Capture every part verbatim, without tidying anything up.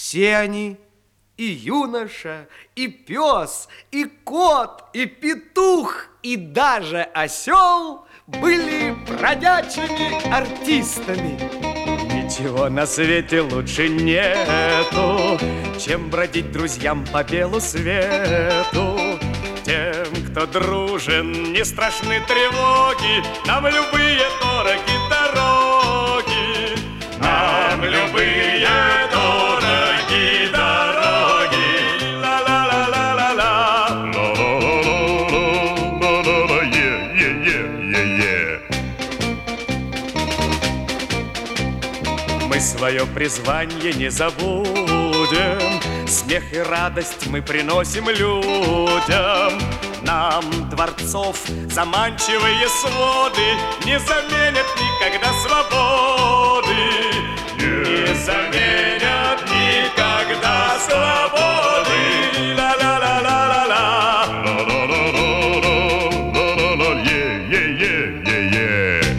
Все они, и юноша, и пес, и кот, и петух, и даже осел были бродячими артистами. Ничего на свете лучше нету, чем бродить друзьям по белу свету. Тем, кто дружен, не страшны тревоги, нам любые дороги дороги, нам любые дороги дороги. Ла-ла-ла-ла-ла-ла, ла-ла-ла-ла-ла-ла, е-е-е-е-е. Мы свое призвание не забудем, смех и радость мы приносим людям. Нам дворцов заманчивые своды не заменят никогда свободы, не заменят никогда свободы. Ла-ла-ла-ла-ла-ла, ла-ла-ла-ла-ла-ла-ла, е-е-е-е-е.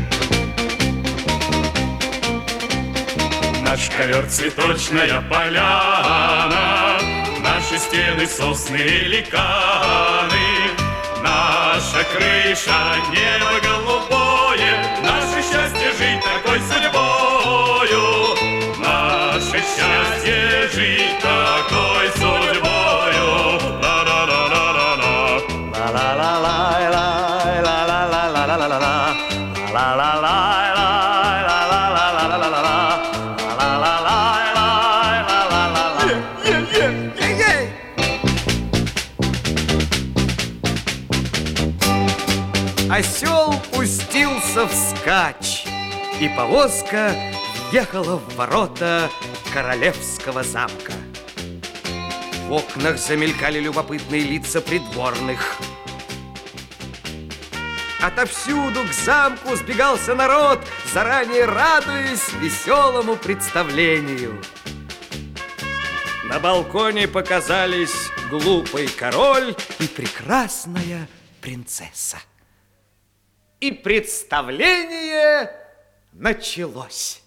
Наш ковер цветочная поляна, наши стены сосны великаны, наша крыша небо голубое, наше счастье жить такой судьбою, наше счастье жить такой судьбою. Ла-ла-ла-ла-ла-ла, ла-ла-ла-ла-ла-ла-ла-ла-ла-ла-ла, ла-ла-ла-ла-ла-ла-ла-ла-ла-ла. Осел пустился вскачь, и повозка въехала в ворота королевского замка. В окнах замелькали любопытные лица придворных. Отовсюду к замку сбегался народ, заранее радуясь веселому представлению. На балконе показались глупый король и прекрасная принцесса. И представление началось.